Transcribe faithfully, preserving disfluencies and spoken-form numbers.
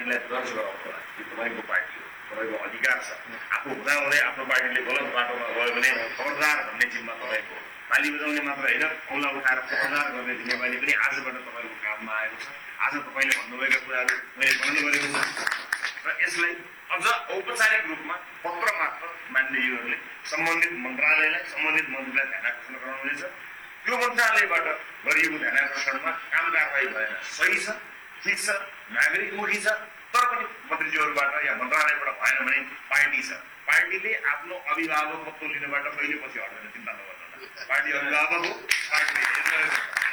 पार्टीलाई दर्ज गराउनु होला कि तपाईँको पार्टी हो, तपाईँको अधिकार छ। आफू हुँदाहुँदै आफ्नो पार्टीले गलत बाटोमा गयो भने खबरदार भन्ने जिम्मा तपाईँको। ताली बजाउने मात्र होइन, औँला उठाएर खबरदार गर्ने जिम्मेवारी पनि आजबाट तपाईँको काममा आएको छ। आज तपाईँले भन्नुभएका कुराहरू मैले पालन गरेको छु र यसलाई अझ औपचारिक रूपमा पत्र मार्फत मान्यज्यूहरूले सम्बन्धित मन्त्रालयलाई, सम्बन्धित मन्त्रीलाई ध्यान आकर्षण गराउनुहुनेछ। त्यो मन्त्रालयबाट गरिएको ध्यान आकर्षणमा काम कारवाही भएन, सही छ, ठिक छ, नागरिकमुखी छ, तर पनि मन्त्रीज्यूहरूबाट या मन्त्रालयबाट भएन भने पार्टी छ। पार्टीले आफ्नो अभिभावकत्व लिनबाट कहिले पछि हट्दैन, चिन्ता नगर्नु। पार्टी अभिभावक हो, पार्टीले